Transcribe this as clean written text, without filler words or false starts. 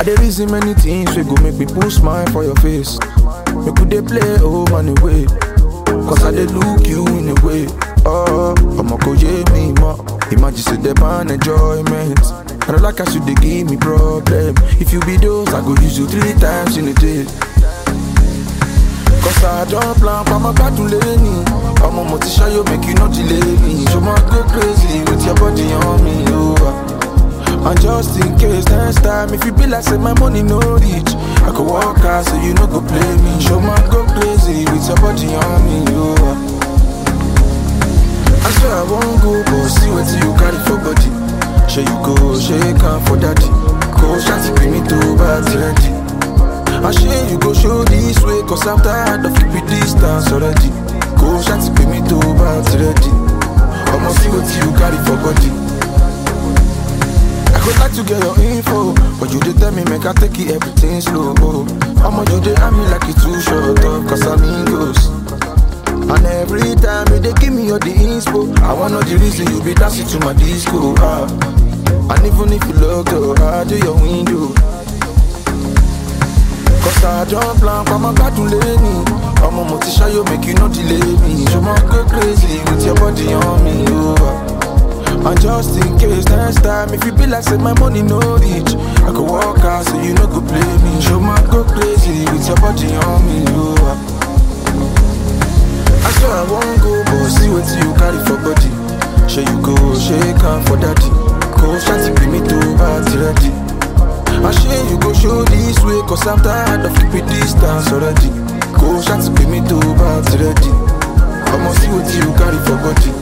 dey reason many things we go make me put smile for your face. Make we dey play man away. Cause I dey look you in a way. Oh, I'ma go me more. Imagine say the ban enjoyment. I don't like how you dey give me problem. If you be those, I go use you 3 times in a day. Cause I don't plan for my bad to lay me. I'm a motivation, you make you not delay me. So my go crazy with your body on me, And just in case next time, if you be like say my money no reach, I could walk out so you no go play me. Show my go crazy with your body on me, I swear I won't go, but see what you carry for body. Share you go, shake on for daddy. Go shanty, bring me to bad ready. I share you go show this way, cause I'm tired of keeping distance already. Go shanty, bring me to bad ready. I'ma see what you carry for body. I would like to get your info, but you did tell me make I take it everything slow. I'ma you dey at me like it too short up, cause I'm Ingles. And every time you dey give me all the inspo, I wanna know the reason you be dancing to my disco. And even if you look out do your window. Cause I don't plan for my bad to lay me. I'm a motivation, you make you not delay me. So my go crazy with your body on me, And just in case next time, if you be like say my money no reach, I could walk out so you no go play me. So my go crazy with your body on me, I swear I won't go, but see what you carry for body. Share you go, shake on for daddy. Go shanty, bring me to bad ready. I share you go show this way, cause I'm tired of keeping distance already. Go shanty, bring me to bad ready. I'ma see what you carry for body.